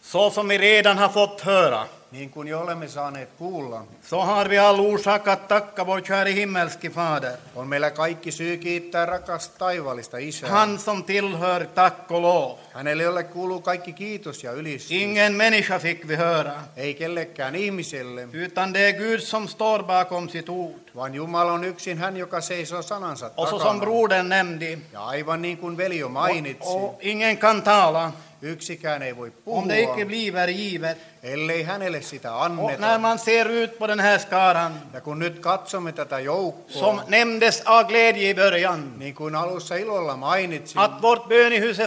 Så som vi redan har fått höra, Niin kuin jo olemme saaneet kuulla, så har vi all orsak att tacka vår käre himmelske Fader. on meillä kaikki syy kiittää rakasta taivaallista Isää. Han som tillhör tack och lov. Hänelle jolle kuuluu kaikki kiitos ja ylistys. Ingen människa fick vi höra, Ei kellekään ihmiselle, utan det är Gud som står bakom sitt ord. vaan Jumala on yksin hän, joka seisoo sanansa Och så som takana. brodern nämnde, Ja aivan niin kuin veli jo mainitsi, och ingen kan tala yksikään ei voi om det icke puhua, bliver givet. ellei hänelle sitä Och när anneta. man ser ut på den här skaran, Ja kun nyt katsomme tätä joukkoa, som nämndes av glädje i början, niin kuin alussa ilolla mainitsin, att vårt bönehus är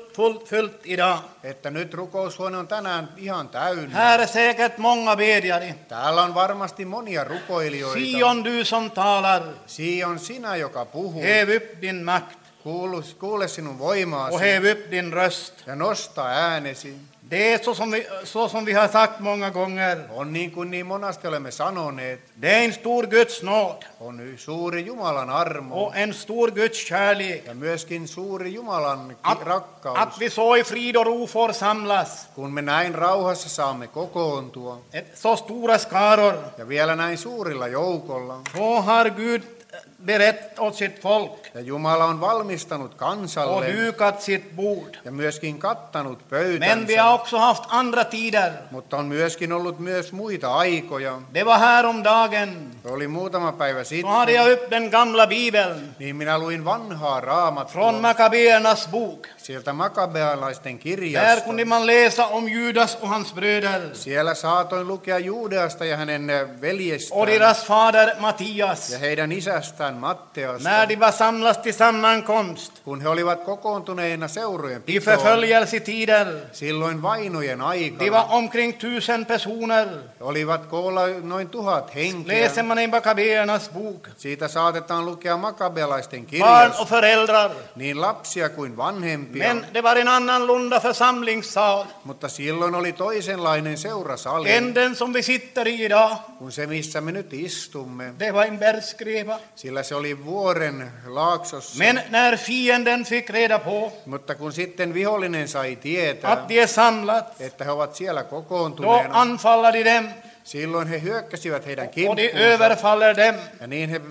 fullt idag. että nyt rukoushuone on tänään ihan täynnä. Här är säkert många bedjare. Täällä on varmasti monia rukoilijoita. Sion, du som talar, Sion, sinä joka puhuu, häv upp din makt kuule sinun och voimaasi häv upp din röst. ja nosta äänesi. Det är så som vi har sagt många gånger. On niin kuin niin monasti olemme sanoneet, Det är en stor Guds nåd on suuri Jumalan armo och en stor Guds kärlek ja myöskin suuri Jumalan rakkaus. att vi så i frid och ro får samlas. Kun me näin rauhassa saamme kokoontua Så stora skaror. ja vielä näin suurilla joukolla, Så har Gud berett åt sitt folk ja Jumala on valmistanut och kansalle dukat sitt bord. ja myöskin kattanut Men vi har pöytänsä, också haft andra tider. mutta on myöskin ollut myös muita aikoja. Det var häromdagen. Oli muutama päivä Så hade sitten, jag upp den gamla bibeln niin minä luin vanhaa från raamattua Makabeernas bok. sieltä makabealaisten Där kirjasta. kunde man läsa om Judas och hans bröder Siellä saatoin lukea Juudeasta ja hänen och veljestään deras fader Mattias. ja heidän isästään Matteasta, När de var samlas till sammankomst kun he olivat kokoontuneina seurojen i pitoon, förföljelsetider. silloin vainojen De var aikana. omkring 1000 personer. Olivat koolla noin 1000 henkeä. Läser man i Makabeernas bok. Siitä saatetaan lukea makabealaisten Barn kirjasta, och föräldrar. niin lapsia kuin vanhempia. Men det var en annorlunda församlingssal Mutta silloin oli toisenlainen seurasali än den som vi sitter i idag. kuin se, missä me nyt istumme. Det var en bergskreva. Sillä se oli vuoren laaksossa. Men när fienden fick reda på Mutta kun sitten vihollinen sai tietää, att de är samlat, että he ovat siellä då kokoontuneena, anfaller de dem silloin he hyökkäsivät heidän och de kimppuunsa. överfaller dem Ja niin he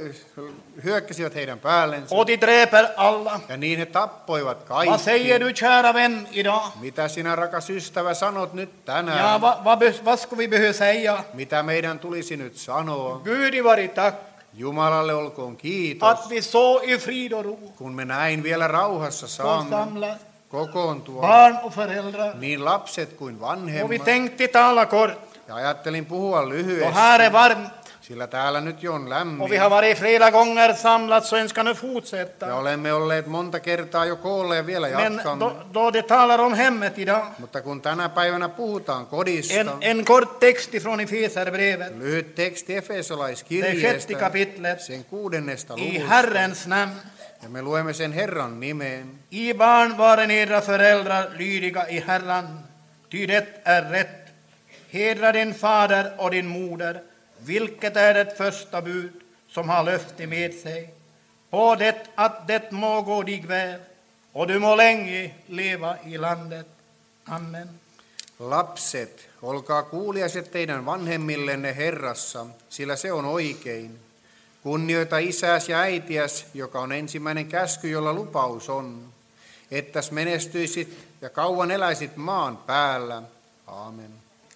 hyökkäsivät heidän päällensä. och de dräper alla. Ja niin he tappoivat Vad säger kaikki. du, kära vän, idag? Mitä sinä, rakas ystävä, sanot nyt Ja, tänään? vad ska vi behöva säga? Mitä meidän tulisi nyt sanoa? Gud vare tack Jumalalle olkoon kiitos, att vi så i frid och ro kun me näin vielä rauhassa får saamme samlas, kokoontua, barn och föräldrar. niin lapset kuin Och vi vanhemmat. tänkte tala kort. Ja ajattelin puhua Och lyhyesti, här är varmt. sillä täällä nyt jo on Och vi lämmin. har varit flera gånger samlats och önskar nu Ja fortsätta. olemme olleet monta kertaa jo koolle ja vielä Men jatkamme. då det talar om hemmet idag, Mutta kun tänä päivänä puhutaan kodista, en kort text ifrån Efeserbrevet, lyhyt teksti det 6:e Efesolaiskirjeestä, kapitlet, sen 6. i luvusta. Herrens namn. Ja me luemme sen Herran nimeen. I barn varen edra föräldrar lydiga i Herran, ty det är rätt. Hedra din fader och din moder, vilket är det första bud som har löfte med sig, på det att det må gå dig väl och du må länge leva i landet. Amen. Lapset, olkaa kuuliaiset teidän vanhemmillenne Herrassa, sillä se on oikein. Kunnioita isäs ja äitiäs, joka on ensimmäinen käsky, jolla lupaus on, ettäs menestyisit ja kauan eläisit maan päällä. Amen.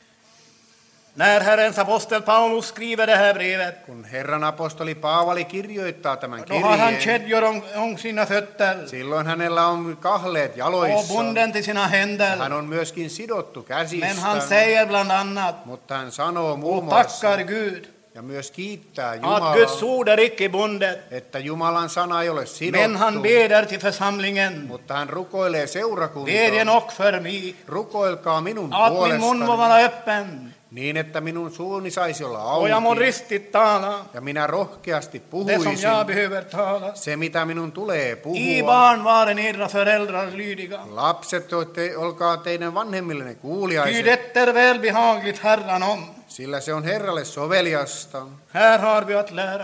När Herrens apostel Paulus skriver det här brevet, Kun Herran apostoli Paavali kirjoittaa tämän då har han kirjeen, kedjor om sina fötter silloin hänellä on kahleet och jaloissa. bunden till sina händer. Hän on myöskin sidottu Men han käsistä, säger bland annat, mutta hän sanoo muun och muassa tackar Gud ja myös kiittää att Guds Jumalaa, ord är icke bundet. että Jumalan sana ei ole Men han sidottu, beder till församlingen, mutta hän rukoilee bedjen seurakuntaan. och för mig, Rukoilkaa minun att min mun må puolestani, vara öppen niin että minun suuni saisi olla och jag må auki ristigt tala ja minä rohkeasti det som jag puhuisin behöver tala. se, mitä minun tulee I puhua. barn varen edra föräldrar lydiga, Lapset, olkaa teidän vanhemmillenne ty kuuliaiset, det är välbehagligt Herran om. sillä se on Herralle soveliasta. Här har vi att lära.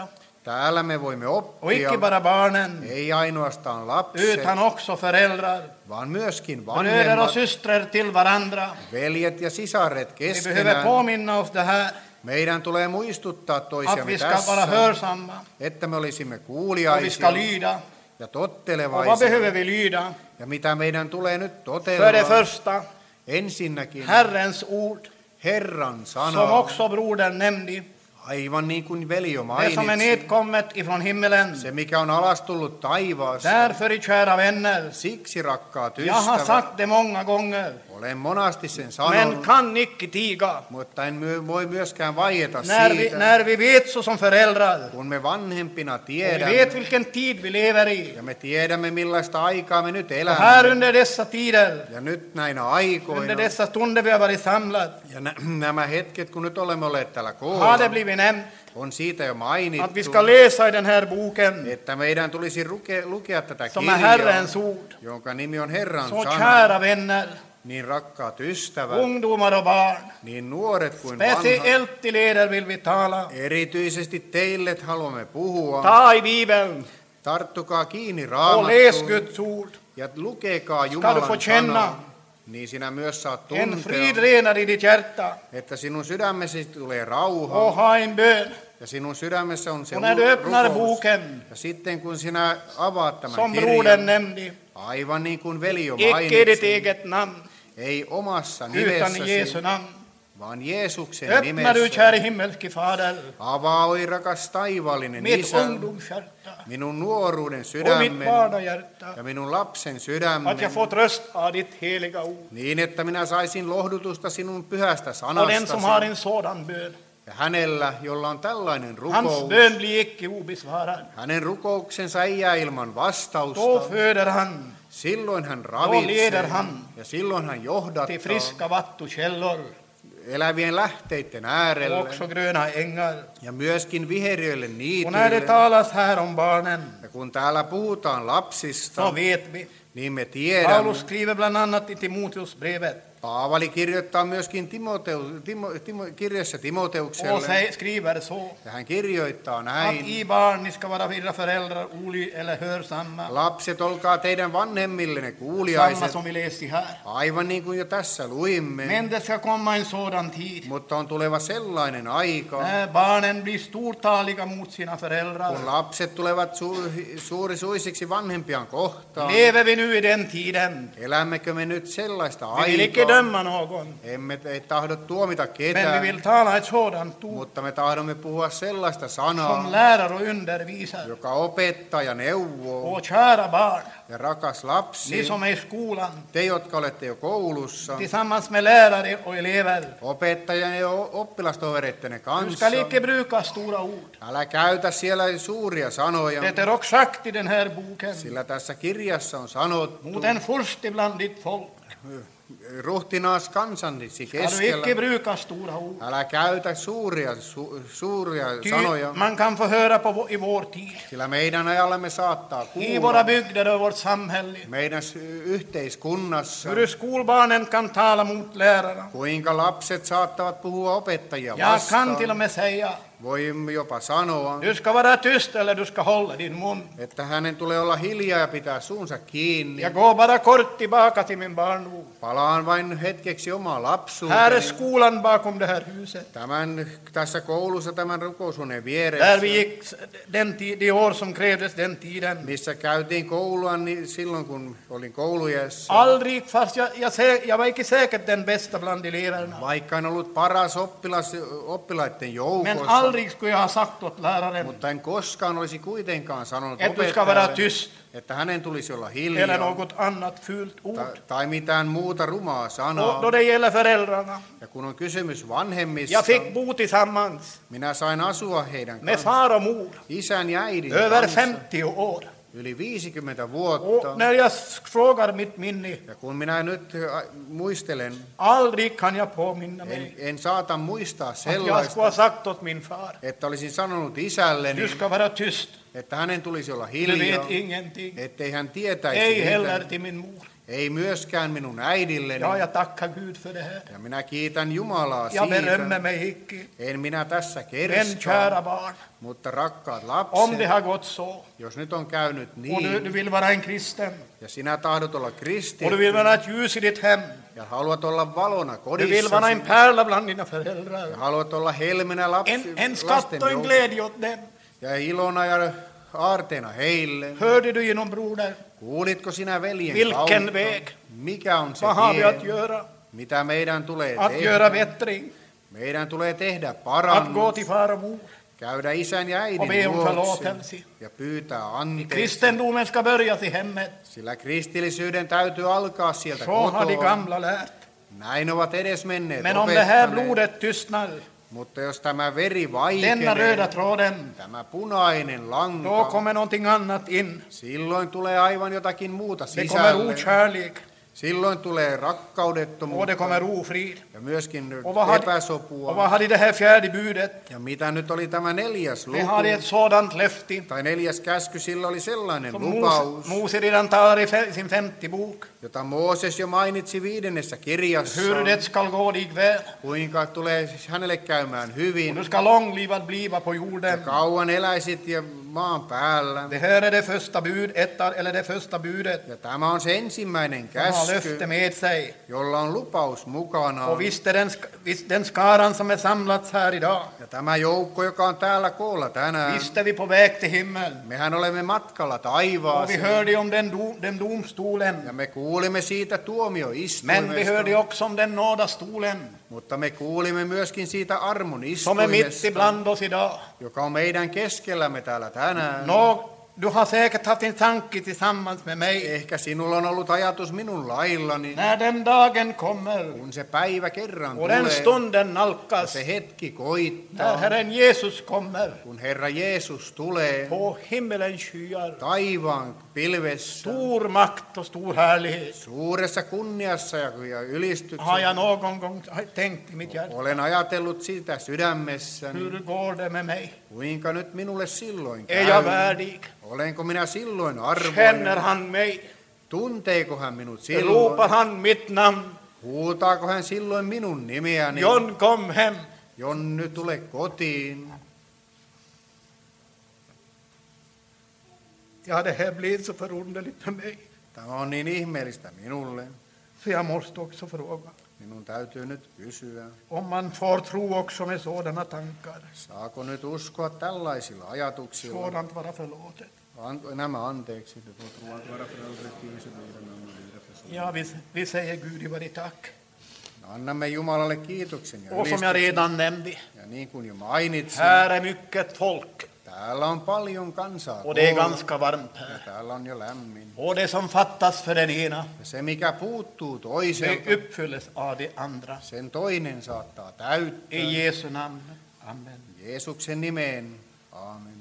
Täällä me voimme Och oppia, icke bara barnen, ei ainoastaan lapset, utan också föräldrar, vaan myöskin bröder och vanhemmat, systrar till varandra. veljet ja sisaret Vi behöver keskenään. påminna oss det här, Meidän tulee muistuttaa att toisiamme vi ska vara tässä, hörsamma että me olisimme och vi kuuliaisia ska lyda. ja Och vad tottelevaisia. behöver vi lyda? Ja mitä meidän tulee nyt För det totella? första, Ensinnäkin Herrens ord, Herran som sana, också brodern nämnde, aivan niin kuin veli jo det som är mainitsi. nedkommet ifrån himmelen. Se, mikä on alas tullut taivaasta. Därför, kära vänner, Siksi, rakkaat jag har ystävät, sagt det många gånger, olen monasti sen men sanonut, kan icke tiga. mutta en voi myöskään vaieta siitä, När vi vet så som föräldrar, kun me vanhempina och vi tiedämme, vet vilken tid vi lever i, ja me tiedämme millaista aikaa me nyt och här elämme, under dessa tider, ja nyt näinä under aikoina, dessa stunder vi har varit samlade, ja nämä hetket, kun nyt olemme olleet täällä har koolla, det blivit nämnt on siitä jo att vi mainittu, ska läsa i den här boken, että meidän tulisi lukea tätä som är kirjaa, Herrens ord. jonka nimi on Herran Så sana. kära vänner, Niin rakkaat ystävät, ungdomar och barn, niin nuoret kuin vanhat, speciellt till er vill vi tala. erityisesti teille haluamme puhua. Ta i Bibeln Tarttukaa kiinni och läs Raamattuun Guds ord. ja lukekaa Ska du få Jumalan känna sanaa. Niin sinä myös saat en tuntea, frid renar i ditt hjärta että sinun sydämesi tulee och rauha ha en bön. ja sinun sydämessä on se Och när du öppnar rukous. boken, Ja sitten kun sinä avaat tämän som brodern kirjan, nämnde, aivan niin kuin veli jo icke i ditt mainitsi, eget namn, ei omassa utan i nimessäsi, Jesu namn. vaan Jeesuksen Öppna du, nimessä. käre himmelske Fader, Avaa, oi rakas taivaallinen mitt Isä, ungdomshjärta minun nuoruuden och mitt sydämen barnahjärta, ja minun lapsen att sydämen, jag får tröst av ditt heliga ord. niin että minä saisin lohdutusta sinun pyhästä Och den som har sanastasi. en sådan bön, Ja hänellä, jolla on tällainen hans rukous, bön blir icke obesvarad. hänen rukouksensa ei jää ilman Då vastausta. föder han Silloin hän leder ravitsee han ja silloin hän till johdattaa friska vattukällor elävien lähteiden och äärelle också gröna ängar. ja myöskin viheriöille Och när det niityille. talas här om barnen, Ja kun täällä puhutaan lapsista, så vet vi. niin me tiedämme. Paulus skriver bland annat i Timoteusbrevet Paavali kirjoittaa myöskin kirjassa och Timoteukselle, skriver så ja hän kirjoittaa att näin. i barn ni ska vara era föräldrar eller hörsamma, Lapset, olkaa teidän vanhemmillenne samma kuuliaiset, som vi läste här. aivan niin kuin jo tässä luimme. Men det ska komma en sådan tid Mutta on tuleva sellainen aika, när barnen blir stortaliga mot sina kun föräldrar. lapset tulevat suurisuisiksi vanhempiaan kohtaan. Lever vi nu i den tiden? Elämmekö me nyt sellaista Vi vill icke aikaa? döma någon, Ei tahdo tuomita men vi ketään, vill tala ett sådant ord mutta me tahdomme puhua sellaista som sanaa, lärare och undervisar. joka opettaa ja neuvoo. Och kära barn, Ja rakas ni lapsi, som är i skolan, te, jotka olette jo koulussa, tillsammans med lärare och elever, opettajan ja oppilastovereittenne du kanssa, ska icke bruka stora ord. älä käytä siellä suuria sanoja, Det är också sagt i den här boken. sillä tässä kirjassa on sanottu, Mot en furste bland ditt folk ruhtinaas kansannisi ska du icke keskellä, bruka stora ord. älä käytä suuria Ty sanoja, man kan få höra i vår tid, sillä meidän ajallamme saattaa i våra kuulla bygder och vårt samhälle, meidän yhteiskunnassa, hur skolbarnen kan tala mot lärarna. kuinka lapset saattavat puhua opettajia Jag kan vastaan. till och med säga, Voimme jopa sanoa, du ska vara tyst eller du ska hålla din mun. että hänen tulee olla hiljaa ja pitää suunsa kiinni. Jag går bara kort tillbaka till min barndom. Palaan vain hetkeksi omaa Här är lapsuuteni. skolan bakom det här huset. Tässä koulussa tämän rukoushuoneen Där vieressä, vi gick de år som krävdes den tiden. missä käytiin koulua niin silloin, kun olin kouluiässä. Aldrig, fast jag var inte säkert den bästa bland eleverna. Vaikka en ollut paras oppilaiden Men joukossa, aldrig skulle jag ha sagt åt läraren, mutta en koskaan olisi kuitenkaan sanonut att du ska vara opettajalle, tyst että hänen tulisi olla eller hiljaa något annat fult ord. tai mitään muuta rumaa Och sanaa. då det gäller föräldrarna, Ja kun on kysymys vanhemmista, jag fick bo tillsammans minä sain asua heidän med kanssaan, far och mor isän ja äidin över kanssa, 50 år. yli 50 vuotta. Och när jag frågar mitt minne, Ja kun minä nyt muistelen, aldrig kan jag påminna mig en saata muistaa att jag skulle sellaista, ha sagt åt min far, että olisin sanonut isälleni, du ska vara tyst, että hänen tulisi olla du hiljaa, vet ingenting. ettei hän tietäisi Ei heller mitään, till min mor. Ei myöskään minun äidilleni. Ja, jag tackar Gud för det här. Ja minä kiitän Jumalaa Jag berömmer siitä. mig icke. En minä tässä Men kerskaa, kära barn, mutta rakkaat om lapset, det har gått så, jos nyt on käynyt och niin, du vill vara en kristen, ja sinä tahdot olla och du kristitty, vill vara ett ljus i ditt hem, ja haluat olla valona du vill vara en kodissasi, pärla bland dina föräldrar, ja haluat olla helmenä en skatt och en lasten glädje åt dem. ja ilona ja aarteena heille. Hörde du genom broder? Kuulitko sinä veljen Vilken kautta? väg? Mikä on se Vad har vi att tie? göra? Mitä meidän tulee Att göra tehdä? bättring, Meidän tulee tehdä att gå parannus, till far och mor käydä isän ja och äidin be om luokse förlåtelse. ja pyytää anteeksi. Kristendomen ska börja i hemmet. Sillä kristillisyyden täytyy alkaa sieltä Så har de kotoa. gamla lärt. Näin ovat edesmenneet Men om det här opettaneet. blodet tystnar, Mutta jos tämä veri denna vaikenee, röda tråden, tämä punainen då lanka, kommer någonting annat in. silloin tulee aivan jotakin muuta Det kommer sisälle. okärlek Silloin tulee och det rakkaudettomuutta kommer ofrid. ja myöskin Och vad har epäsopua. de det här fjärde budet? Ja mitä nyt oli tämä 4. Det har de luku, ett sådant löfte tai 4. käsky, sillä oli sellainen som lupaus, Mose redan talar i sin 50 bok. jota Mooses jo mainitsi 5. kirjassa, Hur det skall gå dig väl. kuinka tulee hänelle käymään Och hyvin, du ska långlivad bliva på ja jorden. kauan eläisit ja maan päällä. Det här är det första det första budet Ja tämä on se ensimmäinen som har käsky, löfte med sig. jolla on lupaus mukana. Och visst är den skaran som är samlats här idag. Ja tämä joukko, joka on täällä koolla tänään, Visst är vi på väg till himmel. mehän olemme matkalla Och vi taivaaseen. hörde om den Ja domstolen. me kuulimme siitä Men vi tuomioistuimesta, hörde också om den nådastolen mutta me kuulimme myöskin siitä armon som är mitt istuimesta, ibland oss idag. joka on meidän keskellämme täällä tänään. Du har säkert haft en tanke tillsammans med mig. Ehkä sinulla on ollut ajatus minun laillani, När den dagen kommer kun se päivä kerran och den tulee, stunden ja nalkas, se hetki när koittaa, Herren Jesus kommer kun Herra Jeesus tulee på himmelens skyar. taivaan pilvessä, Stor makt och stor härlighet. suuressa kunniassa ja Har jag ylistyksessä. någon gång tänkt i mitt hjärta. Olen ajatellut sitä sydämessäni, Hur går det med mig? kuinka nyt minulle silloin Är jag käy. värdig? Olenko minä silloin Känner arvoinen? han mig? Tunteeko hän minut Ropar silloin? han mitt namn? Huutaako hän silloin minun nimeäni? John, kom hem. Jonny, tule kotiin. Ja, det här blev så förunderligt för mig. Tämä on niin ihmeellistä minulle. Så jag måste också fråga. Minun täytyy nyt kysyä, Om man får tro också med sådana tankar. saako nyt uskoa tällaisilla ajatuksilla? Sådant vara förlåtet. Nämä anteeksi. Ja, vi säger Gud i varje tack. Annamme Jumalalle kiitoksen ja Och som jag ylistyksen. redan nämnde, Ja niin kuin jo mainitsin, här är mycket folk. täällä on paljon kansaa. Och det är koolla. ganska varmt Ja här. täällä on jo lämmin. Och det som fattas för den ena, Ja se, mikä puuttuu det toiselta, uppfylles av det andra. sen toinen saattaa täyttää. I Jesu namn. Amen. Jeesuksen nimeen. Aamen.